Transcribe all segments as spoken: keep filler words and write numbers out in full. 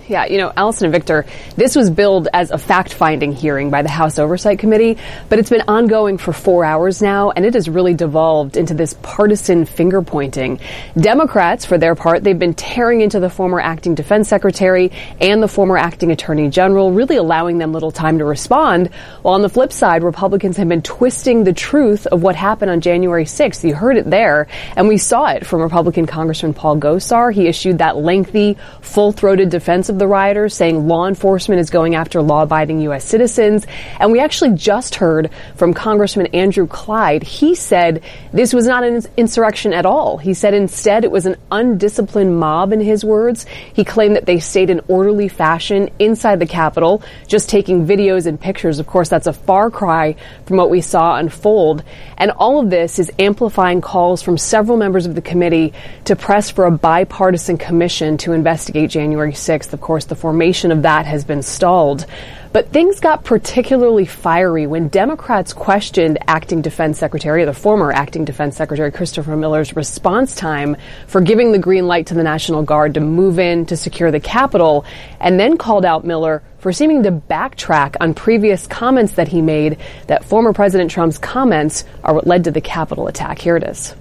Yeah, you know, Allison and Victor, this was billed as a fact-finding hearing by the House Oversight Committee, but it's been ongoing for four hours now, and it has really devolved into this partisan finger-pointing. Democrats, for their part, they've been tearing into the former acting defense secretary and the former acting attorney general, really allowing them little time to respond, while on the flip side, Republicans have been twisting the truth of what happened on January sixth. You heard it there, and we saw it from Republican Congressman Paul Gosar. He issued that lengthy, full-throated defense of the rioters, saying law enforcement is going after law-abiding U S citizens. And we actually just heard from Congressman Andrew Clyde. He said this was not an insurrection at all. He said instead it was an undisciplined mob, in his words. He claimed that they stayed in orderly fashion inside the Capitol, just taking videos and pictures. Of course, that's a far cry from what we saw unfold. And all of this is amplifying calls from several members of the committee to press for a bipartisan commission to investigate January sixth. Of course, the formation of that has been stalled. But things got particularly fiery when Democrats questioned Acting Defense Secretary, the former Acting Defense Secretary Christopher Miller's response time for giving the green light to the National Guard to move in to secure the Capitol, and then called out Miller for seeming to backtrack on previous comments that he made, that former President Trump's comments are what led to the Capitol attack. Here it is.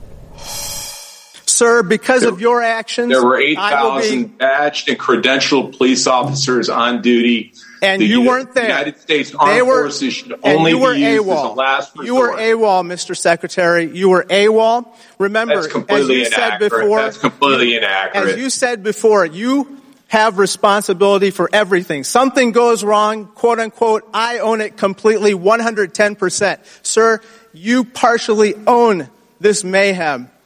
Sir, because there, of your actions, there were eight thousand badged and credentialed police officers on duty. And the you U- weren't there. The United States Armed they were, Forces should only you were be used AWOL. as a last resort. You were AWOL, Mister Secretary. You were AWOL. Remember, That's completely as you inaccurate. said before, That's completely inaccurate. As you said before, you have responsibility for everything. Something goes wrong, quote unquote, I own it completely, one hundred ten percent. Sir, you partially own this mayhem.